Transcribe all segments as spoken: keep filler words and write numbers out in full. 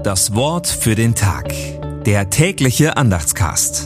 Das Wort für den Tag. Der tägliche Andachtscast.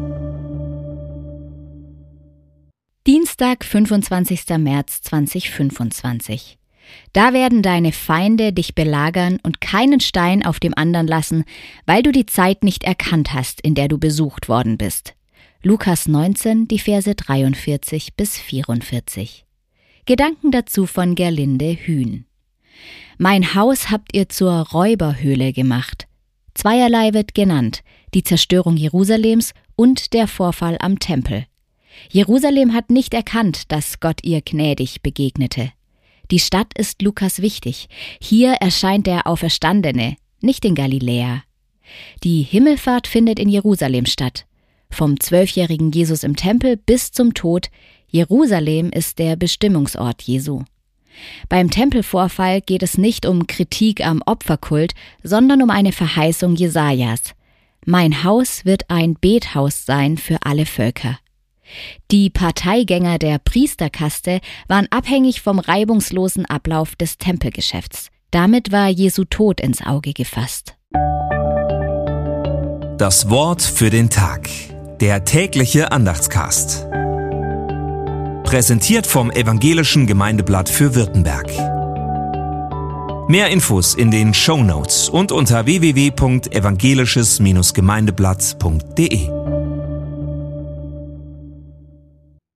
Dienstag, fünfundzwanzigster März zweitausendfünfundzwanzig. Da werden deine Feinde dich belagern und keinen Stein auf dem anderen lassen, weil du die Zeit nicht erkannt hast, in der du besucht worden bist. Lukas neunzehn, die Verse dreiundvierzig bis vierundvierzig. Gedanken dazu von Gerlinde Hühn. Mein Haus habt ihr zur Räuberhöhle gemacht. Zweierlei wird genannt, die Zerstörung Jerusalems und der Vorfall am Tempel. Jerusalem hat nicht erkannt, dass Gott ihr gnädig begegnete. Die Stadt ist Lukas wichtig. Hier erscheint der Auferstandene, nicht in Galiläa. Die Himmelfahrt findet in Jerusalem statt. Vom zwölfjährigen Jesus im Tempel bis zum Tod, Jerusalem ist der Bestimmungsort Jesu. Beim Tempelvorfall geht es nicht um Kritik am Opferkult, sondern um eine Verheißung Jesajas. Mein Haus wird ein Bethaus sein für alle Völker. Die Parteigänger der Priesterkaste waren abhängig vom reibungslosen Ablauf des Tempelgeschäfts. Damit war Jesu Tod ins Auge gefasst. Das Wort für den Tag. Der tägliche Andachtscast. Präsentiert vom Evangelischen Gemeindeblatt für Württemberg. Mehr Infos in den Shownotes und unter w w w punkt evangelisches Bindestrich gemeindeblatt punkt de.